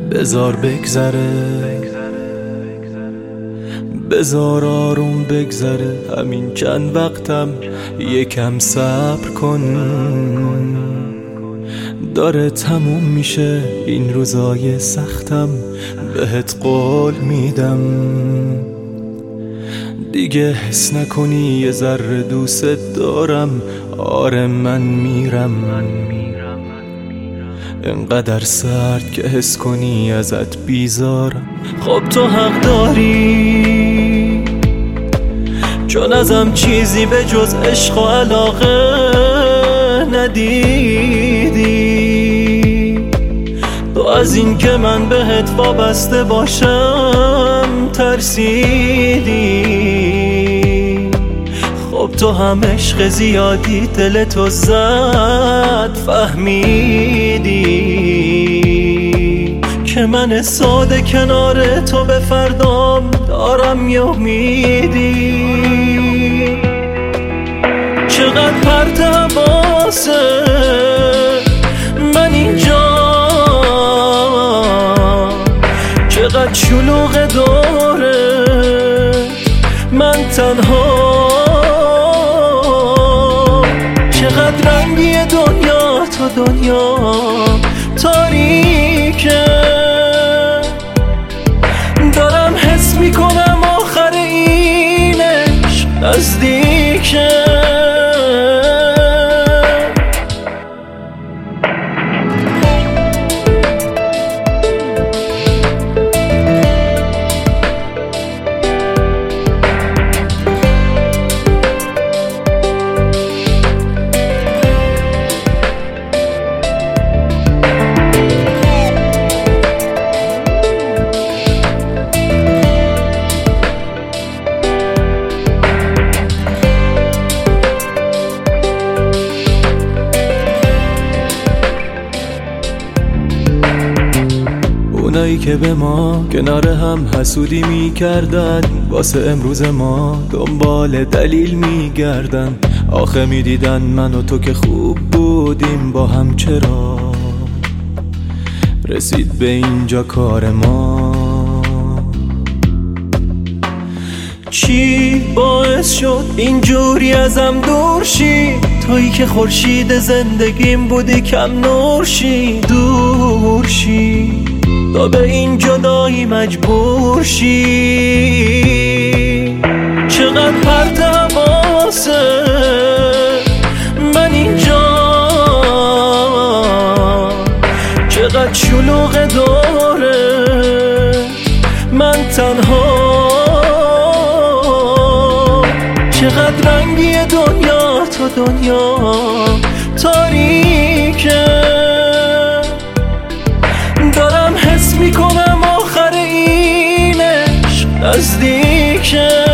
بذار بگذره، بذار آروم بگذره همین چند وقتم، یکم صبر کن. داره تموم میشه این روزای سختم، بهت قول میدم دیگه حس نکنی یه ذره دوست دارم. آره من میرم، انقدر سرد که حس کنی ازت بیزارم. خب تو حق داری، چون ازم چیزی به جز عشق و علاقه ندیدی. تو از این که من بهت وابسته باشم ترسیدی. خب تو هم عشق زیادی دلتو زد، فهمیدی که من ساده کنار تو به فردام دارم یه امیدی. چقدر پرت حواسه من اینجا، چقدر شلوغ داره من تنها. چقدر رنگی دنیا تا دنیا تاریکه. دارم حس میکنم آخر این عشق نزدیکه. اونایی که به ما کنار هم حسودی میکردن، واسه امروز ما دنبال دلیل میگردن. آخه میدیدن من و تو که خوب بودیم با هم، چرا رسید به اینجا کار ما؟ چی باعث شد اینجوری ازم دور شی؟ تویی که خورشید زندگیم بودی کم نور شی، دور شی تا به این جدایی مجبور شی. چقدر پرت حواسه من اینجا، چقدر شلوغ داره من تنها. چقدر رنگی دنیا تا دنیا تاریکه. دارم حس میکنم آخر این عشق نزدیکه.